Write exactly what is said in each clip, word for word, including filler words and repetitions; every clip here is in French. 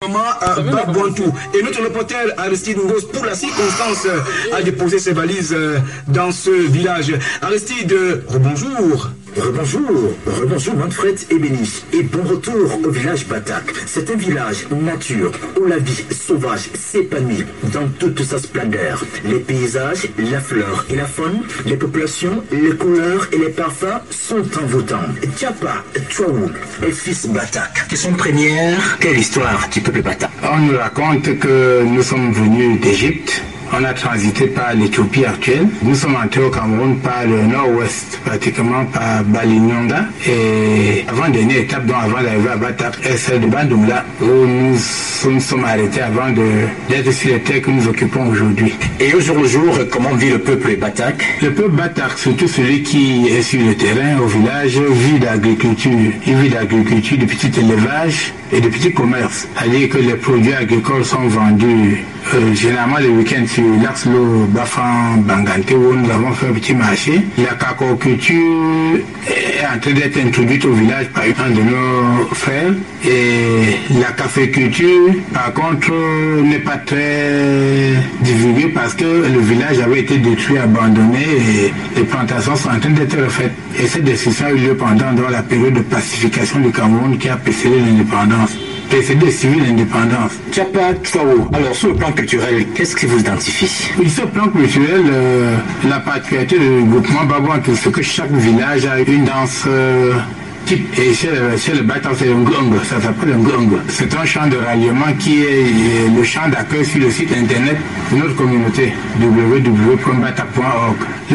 À Babouantou. Et notre reporter Aristide Ngos, pour la circonstance, a déposé ses valises dans ce village. Aristide, rebonjour. Rebonjour, rebonjour Manfred et Béni. Et bon retour au village Batak. C'est un village nature où la vie sauvage s'épanouit dans toute sa splendeur. Les paysages, la flore et la faune, les populations, les couleurs et les parfums sont envoûtants. Tiapa, Tchouaou et fils Batak. Question première, quelle histoire du peuple Batak? On nous raconte que nous sommes venus d'Égypte. On a transité par l'Éthiopie actuelle. Nous sommes entrés au Cameroun par le nord-ouest, pratiquement par Balinyonga. Et avant-dernière étape, donc avant d'arriver à Batak, est celle de Bandoumla, où nous nous sommes arrêtés avant d'être sur les terres que nous occupons aujourd'hui. Et au jour le jour, comment vit le peuple Batak? Le peuple Batak, surtout celui qui est sur le terrain, au village, vit d'agriculture. Il vit d'agriculture, de petit élevage et de petits commerces. C'est-à-dire que les produits agricoles sont vendus euh, généralement les week-ends sur l'axe Lo Bafan Bangante, où nous avons fait un petit marché. La cacaoculture est en train d'être introduite au village par un de nos frères. Et la caféculture, par contre, n'est pas très divulguée parce que le village avait été détruit, abandonné et les plantations sont en train d'être refaites. Et cette décision a eu lieu pendant dans la période de pacification du Cameroun qui a précédé l'indépendance. Précédé civil l'indépendance. Tiapa Tchouaou, alors sur le plan culturel, qu'est-ce qui vous identifie? Oui, sur le plan culturel, euh, la particularité du groupement Babouantou, c'est que chaque village a une danse euh, type. Et chez, chez le Batak, c'est un gong, ça s'appelle un gong. C'est un chant de ralliement qui est le chant d'accueil sur le site internet de notre communauté, w w w point batak point org. Le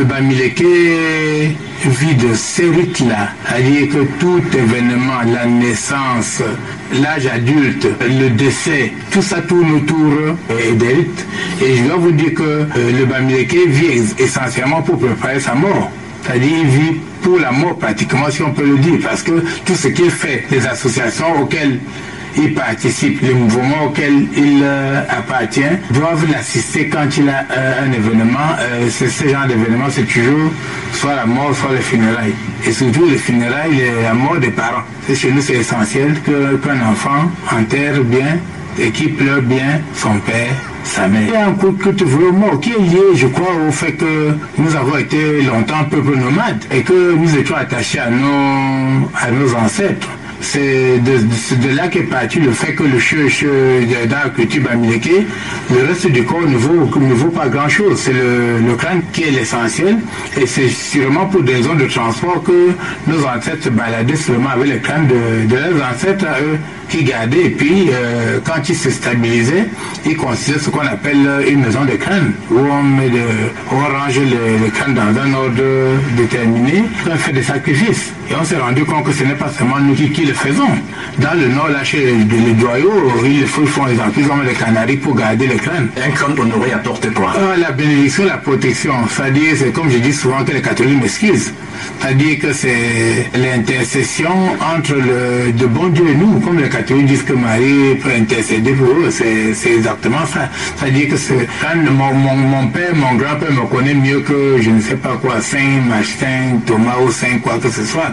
Bamileke vit de ces rites-là, c'est-à-dire que tout événement, la naissance, l'âge adulte, le décès, tout ça tourne autour euh, des rites. Et je dois vous dire que euh, le Bamileke vit essentiellement pour préparer sa mort. C'est-à-dire il vit pour la mort pratiquement, si on peut le dire, parce que tout ce qu'il fait, les associations auxquelles il participe, les mouvements auxquels il euh, appartient, doivent l'assister quand il a euh, un événement. Euh, c'est ce genre d'événement, c'est toujours soit la mort, soit les funérailles. Et surtout les funérailles, la mort des parents. C'est chez nous, c'est essentiel que, qu'un enfant enterre bien et qu'il pleure bien son père, sa mère. Il y a un coup de culture mort qui est lié, je crois, au fait que nous avons été longtemps peuple nomade et que nous étions attachés à nos, à nos ancêtres. C'est de, de, de là qu'est parti le fait que le cheveu dans la culture Bamileke, le reste du corps ne vaut, ne vaut pas grand chose. C'est le, le crâne qui est l'essentiel et c'est sûrement pour des raisons de transport que nos ancêtres se baladaient seulement avec le crâne de, de leurs ancêtres à eux qui gardaient. Et puis euh, quand ils se stabilisaient, ils construisaient ce qu'on appelle une maison de crâne où on, met de, où on range le, le crâne dans un ordre déterminé, on fait des sacrifices. Et on s'est rendu compte que ce n'est pas seulement nous qui, qui le faisons. Dans le nord, là, chez les doyaux, ils font les emprisons les canaries pour garder le crâne. Un crâne honoré apporte quoi? euh, La bénédiction, la protection. C'est-à-dire, c'est comme je dis souvent que les catholiques m'excusent. C'est-à-dire que c'est l'intercession entre le, de bon Dieu et nous. Comme les catholiques disent que Marie peut intercéder pour eux, c'est, c'est exactement ça. C'est-à-dire que c'est, quand mon, mon, mon père, mon grand-père me connaît mieux que je ne sais pas quoi, Saint Martin, Thomas ou Saint quoi que ce soit.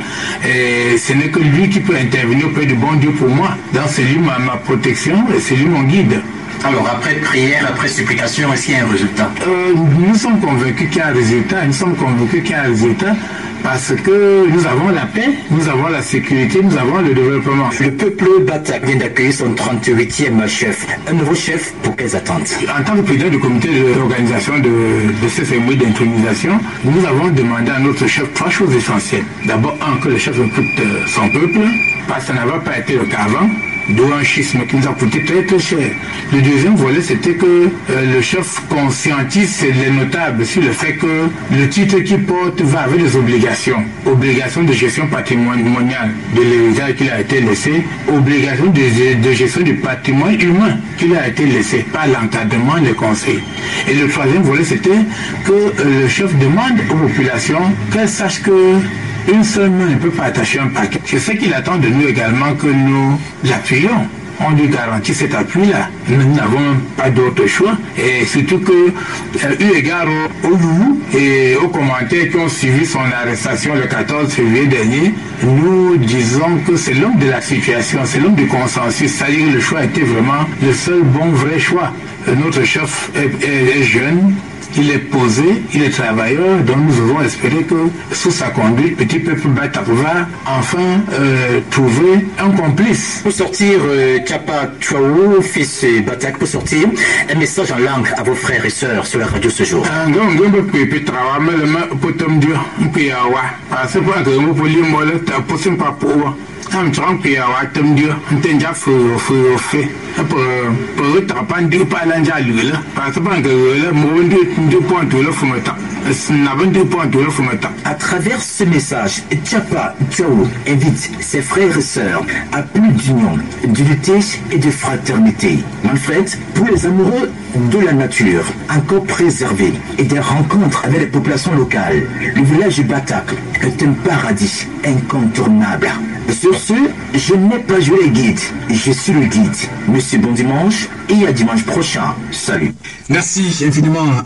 Et ce n'est que lui qui peut intervenir auprès du bon Dieu pour moi. Donc c'est lui ma, ma protection et c'est lui mon guide. Alors après prière, après supplication, est-ce qu'il y a un résultat? euh, Nous sommes convaincus qu'il y a un résultat. Nous sommes convaincus qu'il y a un résultat parce que nous avons la paix, nous avons la sécurité, nous avons le développement. Le peuple Batak vient d'accueillir son trente-huitième chef. Un nouveau chef, pour quelles attentes? En tant que président du comité d'organisation de, de ces cérémonies d'intronisation, nous avons demandé à notre chef trois choses essentielles. D'abord, un, que le chef écoute son peuple, parce que ça n'avait pas été le cas avant. D'où un schisme qui nous a coûté très très cher. Le deuxième volet, c'était que euh, le chef conscientise les notables sur le fait que le titre qu'il porte va avec des obligations. Obligations de gestion patrimoniale de l'héritage qu'il a été laissé, obligations de, de gestion du patrimoine humain qu'il a été laissé par l'encadrement des conseils. Et le troisième volet, c'était que euh, le chef demande aux populations qu'elles sachent que une seule main ne peut pas attacher un paquet. C'est ce qu'il attend de nous également, que nous l'appuyons. on lui garantit cet appui-là. Nous n'avons pas d'autre choix. Et surtout que, euh, eu égard au, au loup et aux commentaires qui ont suivi son arrestation le quatorze février dernier, nous disons que c'est l'homme de la situation, c'est l'homme du consensus. C'est-à-dire que le choix était vraiment le seul bon vrai choix. Euh, notre chef est, est, est jeune. Il est posé, il est travailleur, donc nous avons espéré que sous sa conduite, petit peuple Batak va enfin euh, trouver un complice. Pour sortir, euh, Tchapa Tchouaou, fils Batak, pour sortir, un message en langue à vos frères et sœurs sur la radio ce jour. I'm trying to get them do and just for for fe. Pour tapan du palanja lula. Parce que mon deux points de l'offre. À travers ce message, Tchapa Tchouaou invite ses frères et sœurs à plus d'union, d'unité et de fraternité. Manfred, pour les amoureux de la nature, encore préservée, et des rencontres avec les populations locales, le village de Batak est un paradis incontournable. Sur ce, je n'ai pas joué les guides, je suis le guide. Monsieur, bon dimanche et à dimanche prochain. Salut. Merci infiniment.